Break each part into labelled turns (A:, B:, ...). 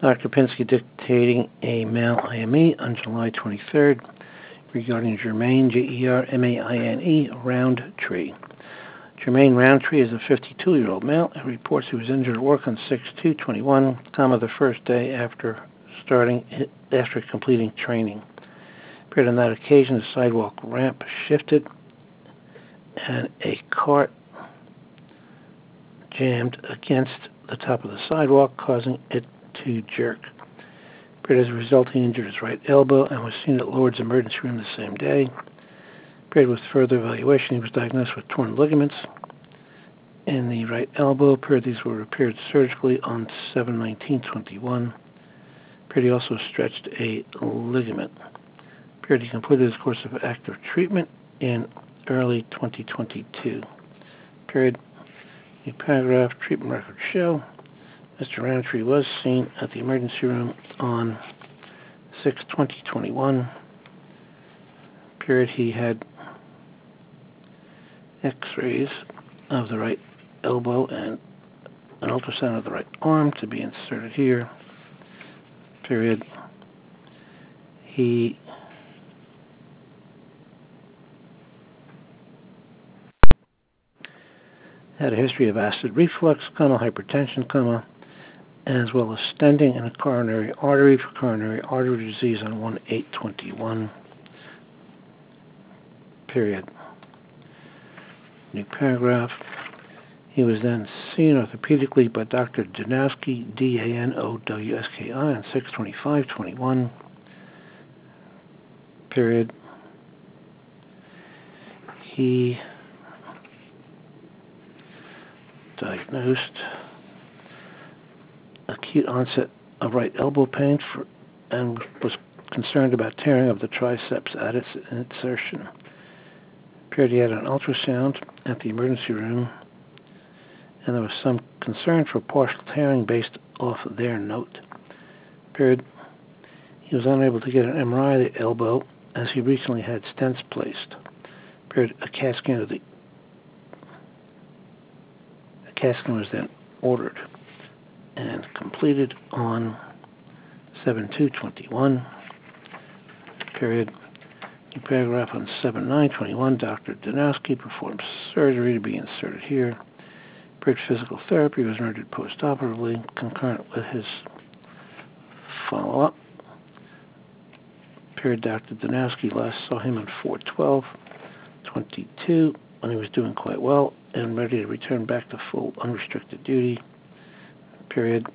A: Dr. Pinsky dictating a Mal IME on July 23rd regarding Jermaine, Jermaine Roundtree. Jermaine Roundtree is a 52-year-old male who reports he was injured at work on 6/2/21, the first day after completing training. Appeared on that occasion, the sidewalk ramp shifted and a cart jammed against the top of the sidewalk, causing it to jerk. Appeared as a result, he injured his right elbow and was seen at Lourdes Emergency Room the same day. Appeared with further evaluation, he was diagnosed with torn ligaments in the right elbow. Appeared these were repaired surgically on 7/19/21. Appeared he also stretched a ligament. Appeared he completed his course of active treatment in early 2022. Period. The paragraph treatment records show Mr. Roundtree was seen at the emergency room on 6/20/21. Period. He had X-rays of the right elbow and an ultrasound of the right arm to be inserted here. Period. He had a history of acid reflux, hypertension, as well as stenting in a coronary artery for coronary artery disease on 1/8/21. Period. New paragraph. He was then seen orthopedically by Dr. Danowski, Danowski, on 6/25/21. Period. He diagnosed acute onset of right elbow pain and was concerned about tearing of the triceps at its insertion. Appeared he had an ultrasound at the emergency room, and there was some concern for partial tearing based off their note. Appeared he was unable to get an MRI of the elbow as he recently had stents placed. Appeared a CAT scan was then ordered and completed on 7/2/21. Period. New paragraph on 7/9/21. Dr. Danowski performed surgery to be inserted here. Period. Physical therapy was rendered postoperatively, concurrent with his follow-up. Period. Dr. Danowski last saw him on 4/12/22 when he was doing quite well and ready to return back to full unrestricted duty. Period.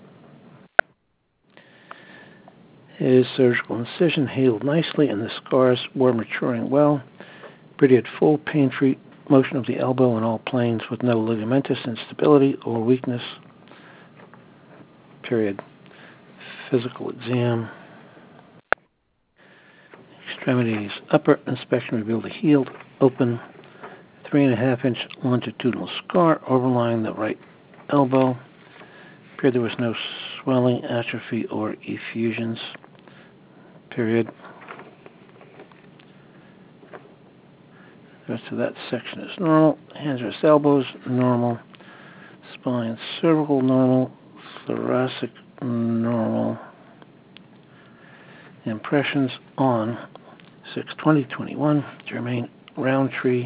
A: His surgical incision healed nicely and the scars were maturing well. Period. He had full pain-free motion of the elbow in all planes with no ligamentous instability or weakness. Period. Physical exam. Extremities. Upper inspection revealed a healed, open, 3.5-inch longitudinal scar overlying the right elbow. Period. There was no swelling, atrophy, or effusions. Period. The rest of that section is normal. Hands, wrists, elbows, normal. Spine, cervical, normal. Thoracic, normal. Impressions on 6/20/21. Jermaine Roundtree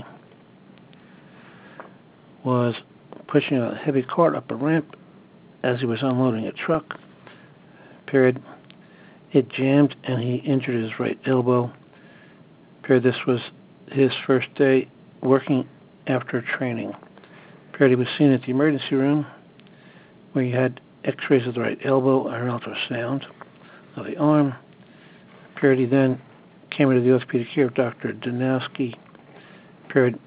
A: was pushing a heavy cart up a ramp as he was unloading a truck. Period. It jammed and he injured his right elbow. Period. This was his first day working after training. Period. He was seen at the emergency room where he had X-rays of the right elbow and an ultrasound of the arm. Period. He then came into the orthopedic care of Dr. Danowski. Period.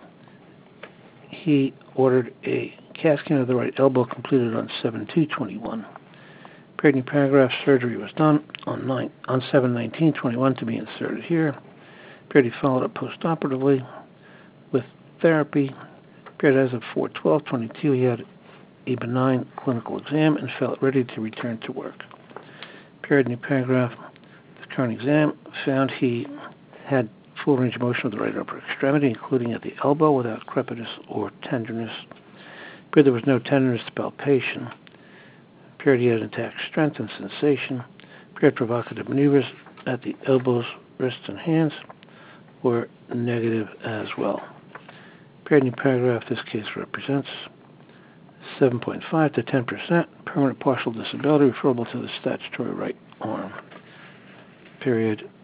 A: He ordered a CAT scan of the right elbow completed on 7/2/21. Period. New paragraph. Surgery was done on 7/19/21 to be inserted here. Period. He followed up postoperatively with therapy. Period. As of 4/12/22, he had a benign clinical exam and felt ready to return to work. Period. New paragraph. The current exam found he had full range of motion of the right upper extremity, including at the elbow, without crepitus or tenderness. Period. There was no tenderness to palpation. Period. Period, he had intact strength and sensation. Period, provocative maneuvers at the elbows, wrists, and hands were negative as well. Period, new paragraph, this case represents 7.5 to 10% permanent partial disability referable to the statutory right arm. Period.